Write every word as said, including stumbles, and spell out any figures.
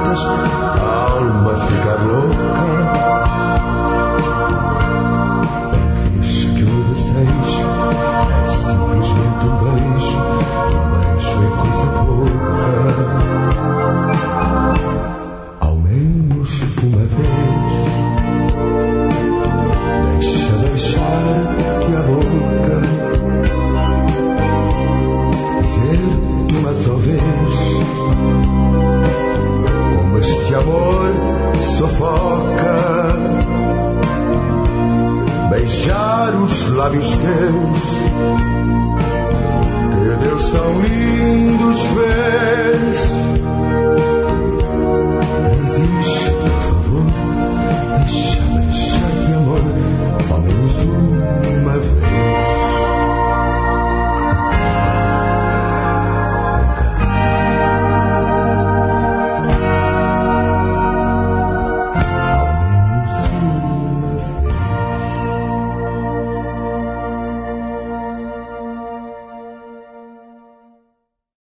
faz a alma ficar louca. Bem fiz que o desejo é simplesmente um beijo, um beijo é coisa pouca. Ao menos uma vez, deixa deixar-te a boca, dizer-te uma só vez como este amor sufoca. Beijar os lábios teus